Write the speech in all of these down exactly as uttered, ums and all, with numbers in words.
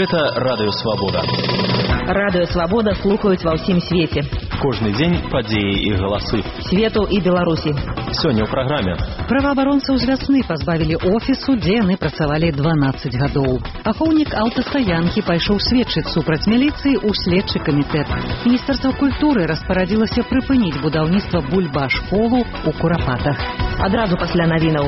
Гэта Радыё Свабода. Радыё Свабода слухаюць ва ўсім свеце. Кожны дзень падзеі і галасы. Свету і Беларусі. Сёння ў праграме. Праваабаронцаў з вясны пазбавілі офісу, дзе яны працавалі дванаццаць гадоў. Ахоўнік аўтастаянкі пайшоў сведчыць супраць міліцыі ў следчы камітэт. Міністэрства культуры распарадзілася прыпыніць будаўніцтва бульба-школу ў Курапатах. Адразу пасля навінаў.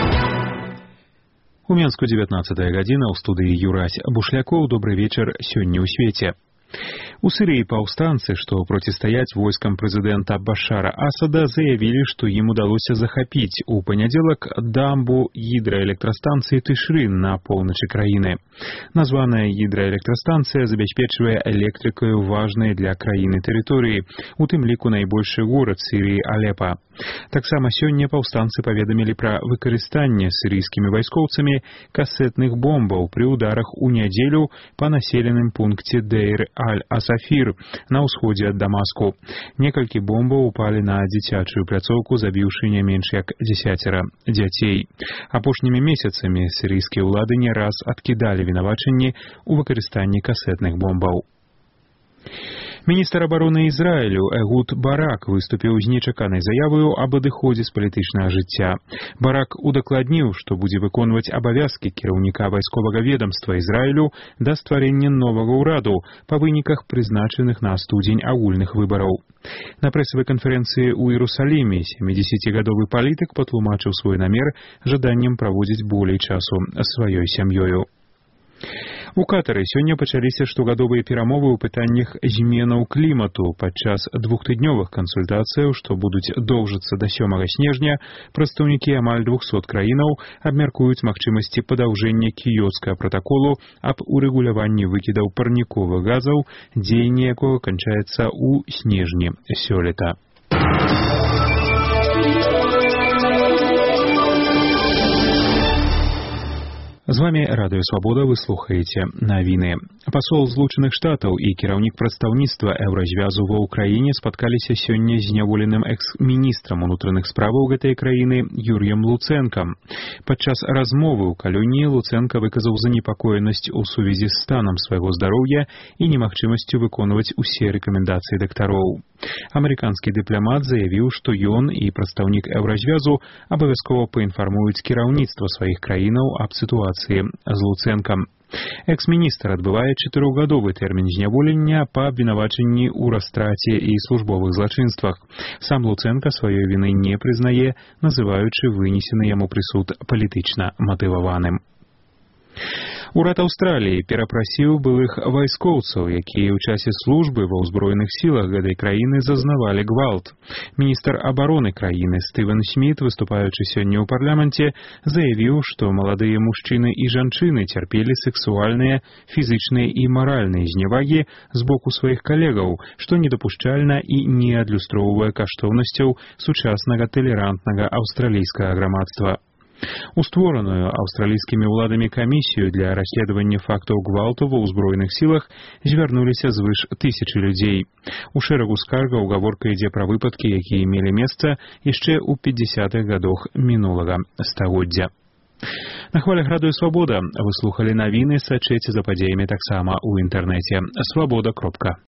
У Менску дзевятнаццатая гадзіна, ў студыі Юрась Бушлякоў. Добры вечар сёння ў свеце. У Сирии паўстанцы, што процістаяць войскам прэзідэнта Башара Асада, заявілі, што ім удалося захапіць у панядзелак дамбу гідраэлектрастанцыі Тышрын на поўначы краіны. Названая гідраэлектрастанцыя забяспечвае электрыкаю важныя для краіны тэрыторыі, у тым ліку найбольшы горад Сірыі Алепа. Таксама сёння паўстанцы паведамілі пра выкарыстанне сірыйскімі вайскоўцамі касетных бомбаў пры ударах у нядзелю па населеным пункце Дейр-аль-Асафір на ўсходзе ад Дамаску. Некалькі бомбаў упалі на дзіцячую пляцоўку, забіўшы не менш як дзесяцера дзяцей. Апошнімі месяцамі сірыйскія ўлады не раз адкідалі вінавачанні ў выкарыстанні касетных бомбаў. Міністр абароны Ізраілю Эгуд Барак выступіў з нечаканай заявою аб адыходзе з палітычнага жыцця. Барак удакладніў, што будзе выконваць абавязкі кіраўніка вайсковага ведамства Ізраілю да стварэння новага ўраду па выніках прызначаных на студзень агульных выбараў. На прэсавай канферэнцыі ў Іерусаліме сямідзесяцігадовы палітык патлумачыў свой намер жаданнем праводзіць болей часу сваёй сям'ёю. У Катары сёння пачаліся штогадовыя перамовы ў пытаннях зменаў клімату. Падчас двухтыднёвых кансультацыяў, што будуць доўжыцца да сёмага снежня, прадстаўнікі амаль двухсот краінаў абмяркуюць магчымасці падаўжэння кіёцкага пратаколу аб урэгуляванні выкідаў парніковых газаў, дзеянне якога канчаецца ў снежні сёлета. З вами Радыё Свабода, вы слухаеце навіны. Пасол Злучаных Штатаў і кіраўнік прадстаўніцтва Еўразвязу ва ўкраіне спаткаліся сёння з зняволеным экс-міністрам унутраных справаў гэтай краіны Юрыем Луцэнкам. Падчас размовы ў калоніі Луцэнка выказаў занепакоенасць у сувязі з станам свайго здароўя і немагчымасцю выконваць усе рэкамендацыі дактароў. Амерыканскі дыпламат заявіў, што ён і прадстаўнік Еўразвязу абавязкова паінфармуюць кіраўніцтва сваіх краінаў аб сітуацыі з Луцэнкам. Экс-міністр адбывае чатырохгадовы тэрмін зняволення па абвінавачанні ў растраце і службовых злачынствах. Сам Луцэнка сваёй віны не прызнае, называючы вынесены яму прысуд палітычна матываваным. Урад Аўстраліі перапрасіў былых вайскоўцаў, якія ў часе службы ва ўзброеных сілах гэтай краіны зазнавалі гвалт. Міністр абароны краіны Стывен Сміт, выступаючы сёння ў парламенце, заявіў, што маладыя мужчыны і жанчыны цярпелі сексуальныя, фізычныя і маральныя зневагі з боку сваіх калегаў, што недапушчальна і не адлюстроўвае каштоўнасцяў сучаснага талерантнага аўстралійскага грамадства. У створаную аўстралійскімі ўладамі камісію для расследавання фактаў гвалту ва ўзброеных сілах звярнуліся звыш тысячы людзей. У шэрагу скаргаў гаворка ідзе пра выпадкі, якія мелі месца яшчэ ў пяцідзясятых гадах мінулага стагоддзя. На хвалях Радыё Свабода вы слухалі навіны, сачыце за падзеямі таксама ў інтэрнэце свабода кропка